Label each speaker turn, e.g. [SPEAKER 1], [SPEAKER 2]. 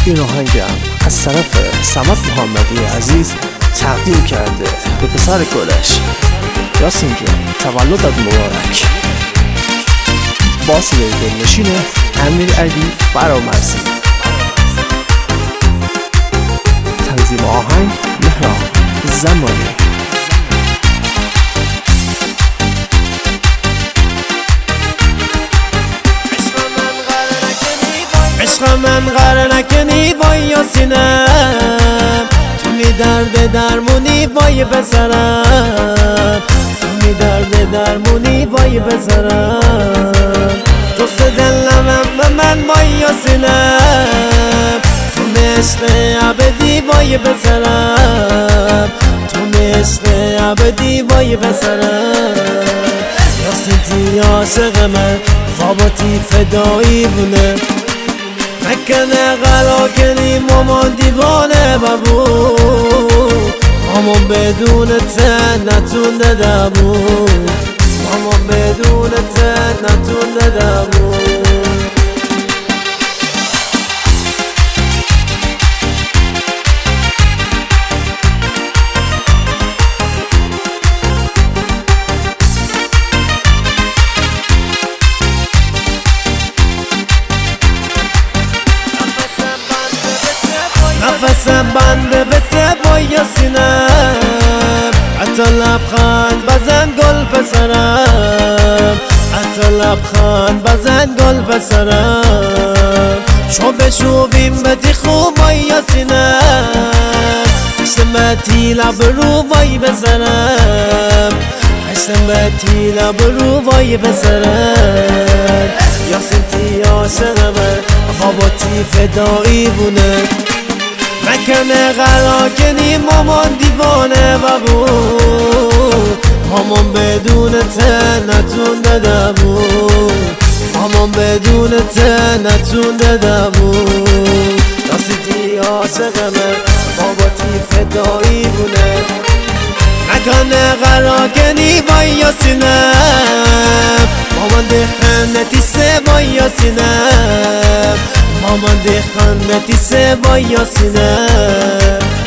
[SPEAKER 1] این آهنگم از طرف صمد محمدی عزیز تقدیم کرده به پسر گلش. یاسین جان تولدت مبارک. با صدای دلنشین امیر علی فرامرزی. تنظیم آهنگ مهران زمانی.
[SPEAKER 2] عشق من غر نکنی وای یاسینم، تو می درد درمونی وای پسرم، تو می درد درمونی وای پسرم. دوست دلم به من وای یاسینم، تو می عشق ابدی وای پسرم، تو می عشق ابدی وای پسرم. یاسینتی عاشق من خواباتی فدایی بونه، نکنه قرار کنی مامان دیوانه ببو، مامان بدون ته نتونه دمو، مامان بدون ته نتونه دمو. نفسم بنده به وای یاسینم، حتی لبخند بزن گل پسرم، حتی لبخند بزن گل پسرم. شو بشوبیم بدی خوب وای یاسینم، خشتم بتی لب رو وای بزنم، خشتم بتی لب رو وای بزنم. یاسینتی عاشقمه باباتی فدایی بونه، نکنه قرار کنی مامان دیوانه ببو، مامان بدون ته نتونه دمو، مامان بدون ته نتونه دمو. یاسینتی عاشقمه باباتی فدایی بونه، نکنه قرار کنی وای یاسینم، مامان دهنتی سه وای یاسینم، مامان دهنتی سه وای یاسینم.